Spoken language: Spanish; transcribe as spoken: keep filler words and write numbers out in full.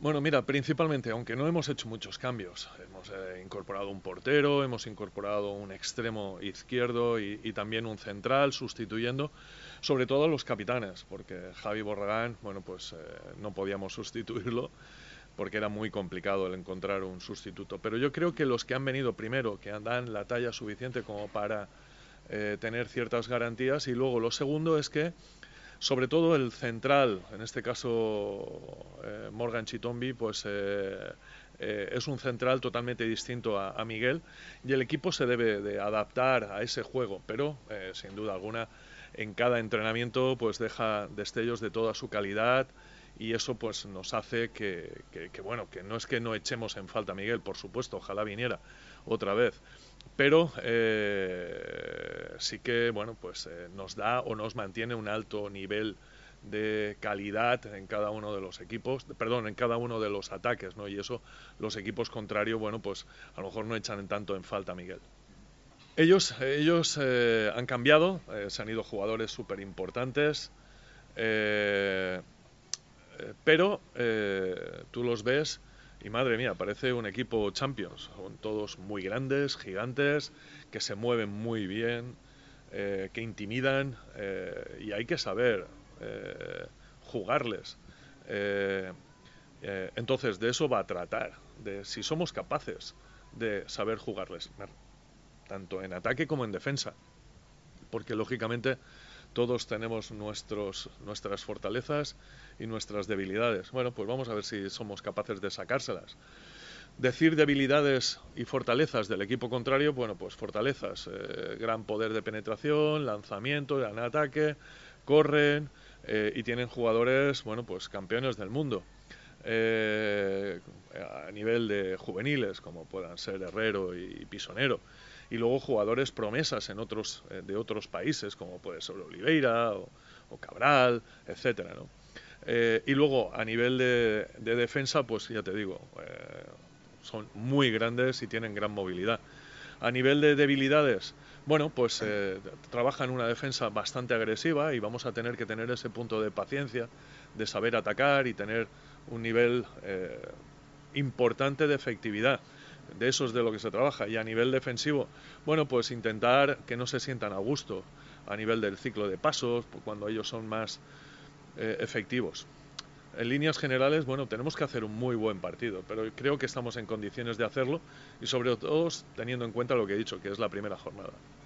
Bueno, mira, principalmente, aunque no hemos hecho muchos cambios, hemos eh, incorporado un portero, hemos incorporado un extremo izquierdo y, y también un central, sustituyendo sobre todo a los capitanes, porque Javi Borragán, bueno, pues eh, no podíamos sustituirlo porque era muy complicado el encontrar un sustituto. Pero yo creo que los que han venido primero, que dan la talla suficiente como para eh, tener ciertas garantías, y luego lo segundo es que sobre todo el central, en este caso eh, Morgan Chitombi, pues eh, eh, es un central totalmente distinto a, a, Miguel, y el equipo se debe de adaptar a ese juego, pero eh, sin duda alguna en cada entrenamiento pues deja destellos de toda su calidad, y eso pues nos hace que, que, que bueno, que no es que no echemos en falta a Miguel, por supuesto, ojalá viniera otra vez, pero eh, sí que bueno, pues eh, nos da o nos mantiene un alto nivel de calidad en cada uno de los equipos, perdón, en cada uno de los ataques, ¿no? Y eso los equipos contrarios, bueno, pues a lo mejor no echan en tanto en falta a Miguel. Ellos, ellos eh, han cambiado, eh, se han ido jugadores súper importantes, eh, eh, pero eh, tú los ves y madre mía, parece un equipo Champions. Son todos muy grandes, gigantes, que se mueven muy bien, eh, que intimidan, eh, y hay que saber eh, jugarles. Eh, eh, entonces, de eso va a tratar, de si somos capaces de saber jugarles, tanto en ataque como en defensa, porque lógicamente todos tenemos nuestros, nuestras fortalezas y nuestras debilidades. Bueno, pues vamos a ver si somos capaces de sacárselas. Decir debilidades y fortalezas del equipo contrario, bueno, pues fortalezas, eh, gran poder de penetración, lanzamiento, gran ataque, corren eh, y tienen jugadores, bueno, pues campeones del mundo. Eh, a nivel de juveniles, como puedan ser Herrero y Pisonero, y luego jugadores promesas en otros, eh, de otros países, como puede ser Oliveira o, o Cabral, etcétera, ¿no? Eh, y luego a nivel de, de defensa, pues ya te digo, eh, son muy grandes y tienen gran movilidad. A nivel de debilidades, bueno, pues eh, trabajan una defensa bastante agresiva y vamos a tener que tener ese punto de paciencia, de saber atacar y tener un nivel eh, importante de efectividad. De eso es de lo que se trabaja. Y a nivel defensivo, bueno, pues intentar que no se sientan a gusto a nivel del ciclo de pasos, cuando ellos son más eh, efectivos. En líneas generales, bueno, tenemos que hacer un muy buen partido, pero creo que estamos en condiciones de hacerlo y sobre todo teniendo en cuenta lo que he dicho, que es la primera jornada.